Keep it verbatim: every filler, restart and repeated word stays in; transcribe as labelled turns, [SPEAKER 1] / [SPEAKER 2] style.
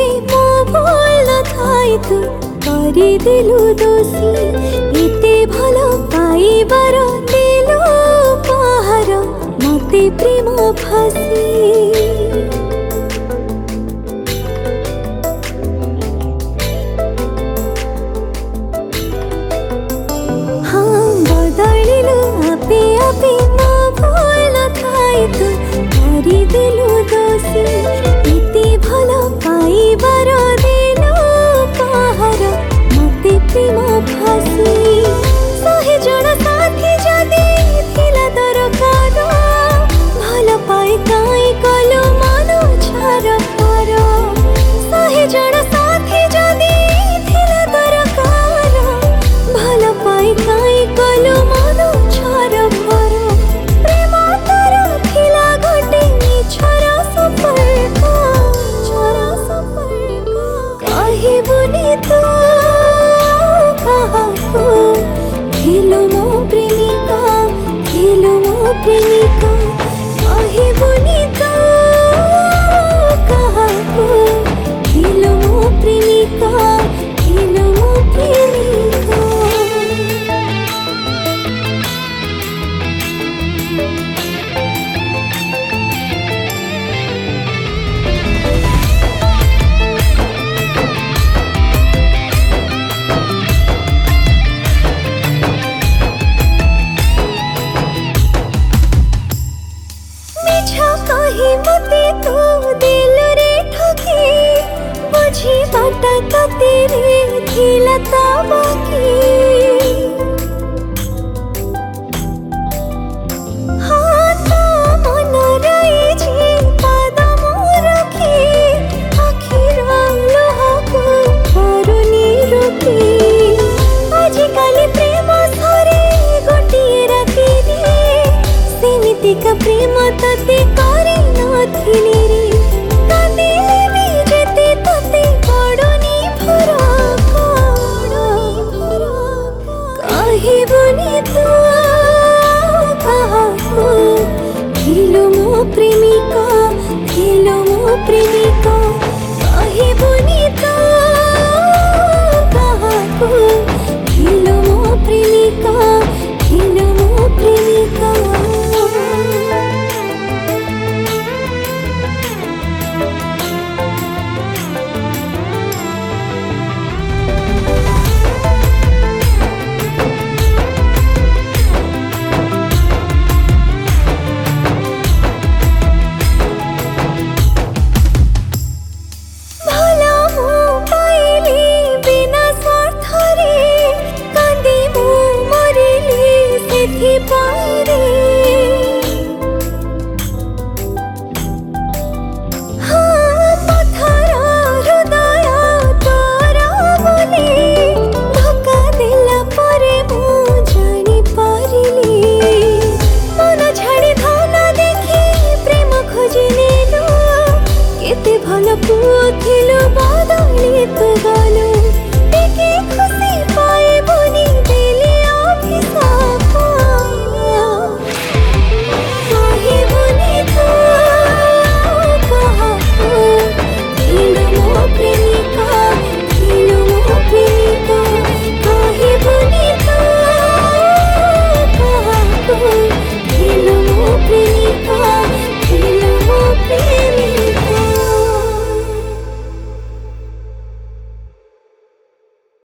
[SPEAKER 1] मो भूल थाई तू करी दिलु दोषी एते भल पाइबार दिलु उपहार मते प्रेम फासी हाँ बदलिलु आपे आपे मो भूल थाई तू करी दिलु दोषी एते भल पाइबार दिलु उपहार मते प्रेम फासी सहे जण साथी जदि थिला दरकार भल पाए काई कलु मन छार पर सहे जण साथी जदि थिला दरकार भल पाए काई कलु मन छार पर प्रेम तर थिला गोटे मिछर संपर्क छरा संपर्क कहिबुनी तू कहाको थिलु मो प्रेमिका थिलु मो प्रेमिका कहिबुनी तू कहाको थिलु मो प्रेमिका थिलु मो प्रेमिका मिछा कही मते तू दिल रे ठकी बुझी बाटा कते रे थिला ता बाकी